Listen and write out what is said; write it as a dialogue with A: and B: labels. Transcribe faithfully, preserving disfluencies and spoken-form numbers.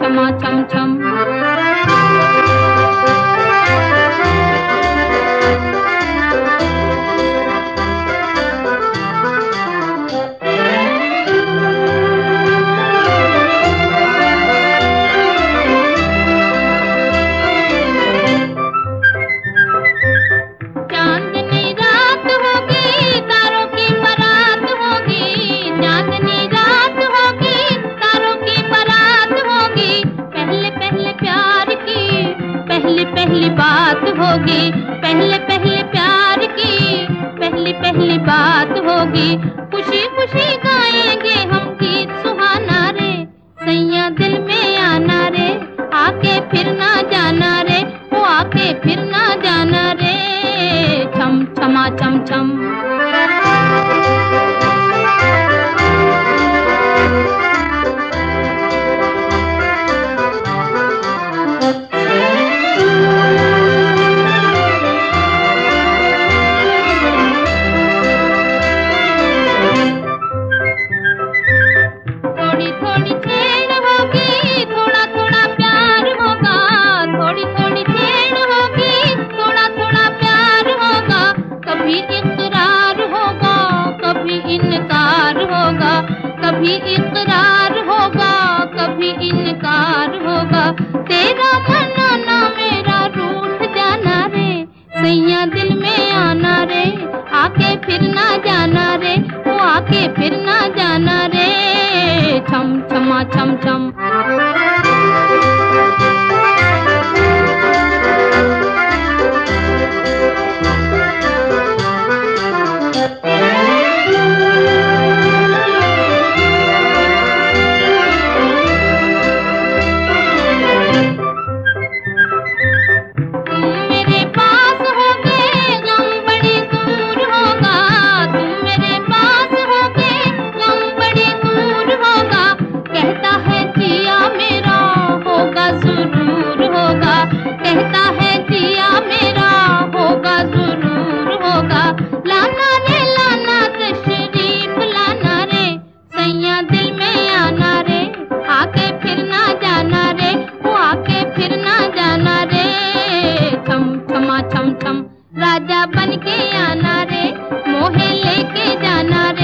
A: छमा छम छम। चांदनी रात होगी तारों की बारात होगी, चांदनी रात होगी तारों की बारात होगी। पहले पहले प्यार की पहली पहली बात होगी, पहले पहले प्यार की पहली पहली बात होगी। खुशी खुशी गाएंगे हम गीत सुहाना रे, सैया दिल में आना रे, आके फिर ना जाना रे, वो आके फिर ना जाना रे। छम छमा छम छम। थोड़ी थोड़ी छेड़ होगी थोड़ा थोड़ा प्यार होगा, थोड़ी थोड़ी छेड़ होगी थोड़ा थोड़ा प्यार होगा। कभी इकरार होगा कभी इनकार होगा, कभी इकरार होगा कभी इनकार होगा। तेरा मनाना मेरा रूठ जाना रे, सैया दिल में आना रे, आके फिर ना जाना रे, वो आके फिर ना जाना रे। छम छमा छम छम। तुम मेरे पास होगे गम बड़ी दूर होगा, तुम मेरे पास होगे गम बड़ी दूर होगा। कहता है जिया मेरा होगा जरूर होगा, कहता है जिया मेरा होगा जरूर होगा। लाना रे लाना तशरीफ लाना रे, सैया दिल में आना रे, आके फिर ना जाना रे, वो आके फिर ना जाना रे। छम छमा छम छम। राजा बन के आना रे, मोहे लेके जाना रे।